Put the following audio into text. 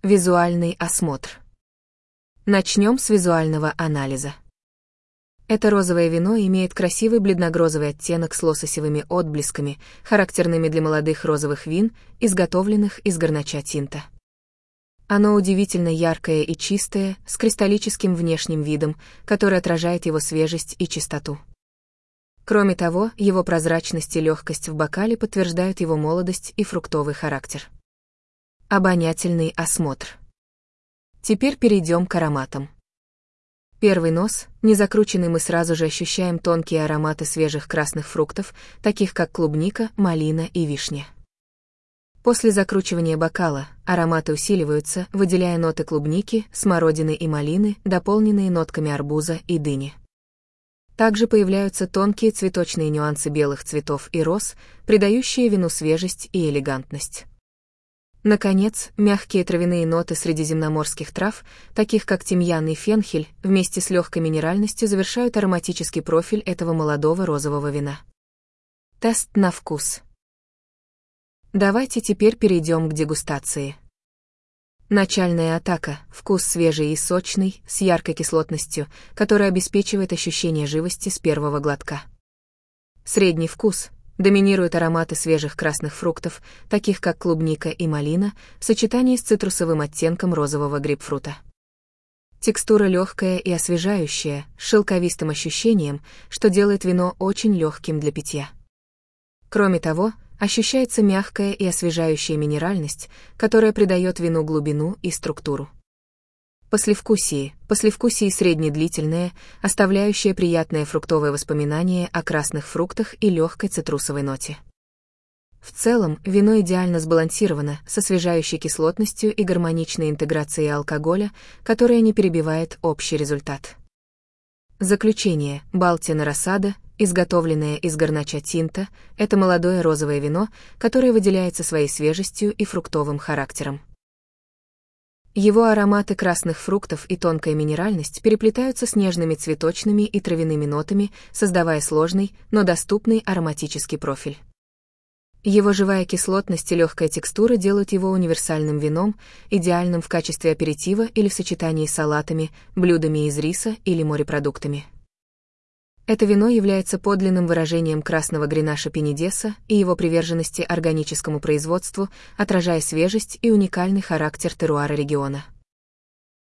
Визуальный осмотр. Начнем с визуального анализа. Это розовое вино имеет красивый бледно-розовый оттенок с лососевыми отблесками, характерными для молодых розовых вин, изготовленных из горнача тинта. Оно удивительно яркое и чистое, с кристаллическим внешним видом, который отражает его свежесть и чистоту. Кроме того, его прозрачность и легкость в бокале подтверждают его молодость и фруктовый характер. Обонятельный осмотр. Теперь перейдем к ароматам. Первый нос, незакрученный, мы сразу же ощущаем тонкие ароматы свежих красных фруктов, таких как клубника, малина и вишня. После закручивания бокала ароматы усиливаются, выделяя ноты клубники, смородины и малины, дополненные нотками арбуза и дыни. Также появляются тонкие цветочные нюансы белых цветов и роз, придающие вину свежесть и элегантность. Наконец, мягкие травяные ноты средиземноморских трав, таких как тимьян и фенхель, вместе с легкой минеральностью завершают ароматический профиль этого молодого розового вина. Тест на вкус. Давайте теперь перейдем к дегустации. Начальная атака – вкус свежий и сочный, с яркой кислотностью, которая обеспечивает ощущение живости с первого глотка. Средний вкус – доминируют ароматы свежих красных фруктов, таких как клубника и малина, в сочетании с цитрусовым оттенком розового грейпфрута. Текстура легкая и освежающая, с шелковистым ощущением, что делает вино очень легким для питья. Кроме того, ощущается мягкая и освежающая минеральность, которая придает вину глубину и структуру. Послевкусие среднедлительное, оставляющее приятное фруктовое воспоминание о красных фруктах и легкой цитрусовой ноте. В целом, вино идеально сбалансировано, с освежающей кислотностью и гармоничной интеграцией алкоголя, которая не перебивает общий результат. Заключение. Балтина Росада, изготовленное из горнача тинта, это молодое розовое вино, которое выделяется своей свежестью и фруктовым характером. Его ароматы красных фруктов и тонкая минеральность переплетаются с нежными цветочными и травяными нотами, создавая сложный, но доступный ароматический профиль. Его живая кислотность и легкая текстура делают его универсальным вином, идеальным в качестве аперитива или в сочетании с салатами, блюдами из риса или морепродуктами. Это вино является подлинным выражением красного гренаша Пенедеса и его приверженности органическому производству, отражая свежесть и уникальный характер теруара региона.